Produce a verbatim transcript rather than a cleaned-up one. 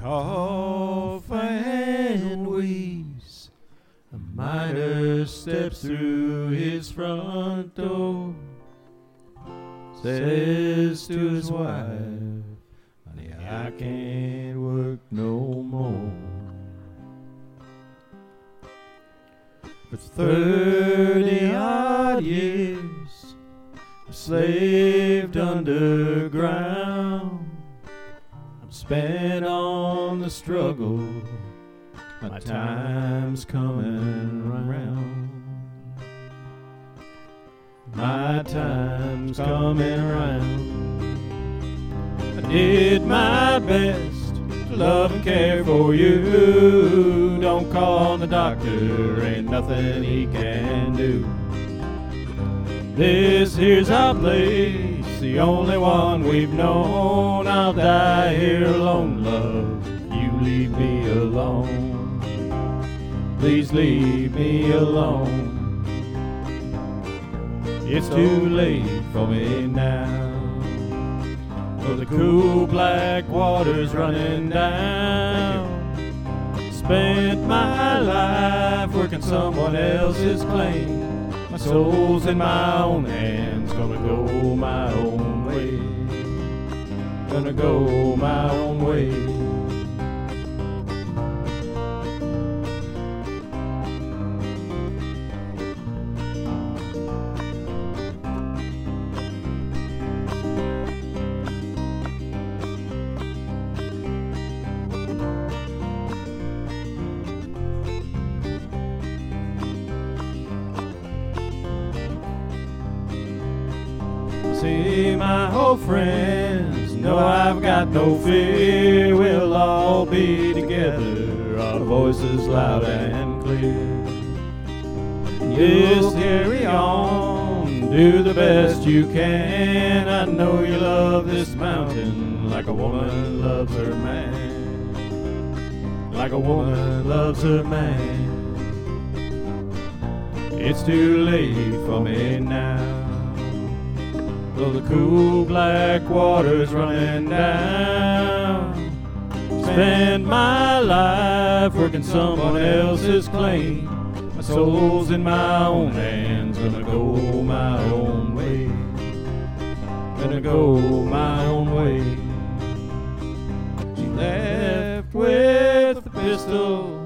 cough and wheeze. A miner steps through his front door, says to his wife, honey, I can't work no more. For thirty odd years I slaved underground. I'm spent on the struggle, my time's coming round. My time's coming round. I did my best to love and care for you. Don't call the doctor, ain't nothing he can do. This here's our place, the only one we've known. I'll die here alone, love, you leave me alone. Please leave me alone. It's too late for me now. For the cool black water's running down. Spent my life working someone else's claim. My soul's in my own hands, gonna go my own way. Gonna go my own way. See, my old friends know I've got no fear. We'll all be together, our voices loud and clear. Just carry on, do the best you can. I know you love this mountain like a woman loves her man. Like a woman loves her man. It's too late for me now. Though the cool black water's running down. Spend my life working someone else's claim. My soul's in my own hands, gonna go my own way. Gonna go my own way. She left with a pistol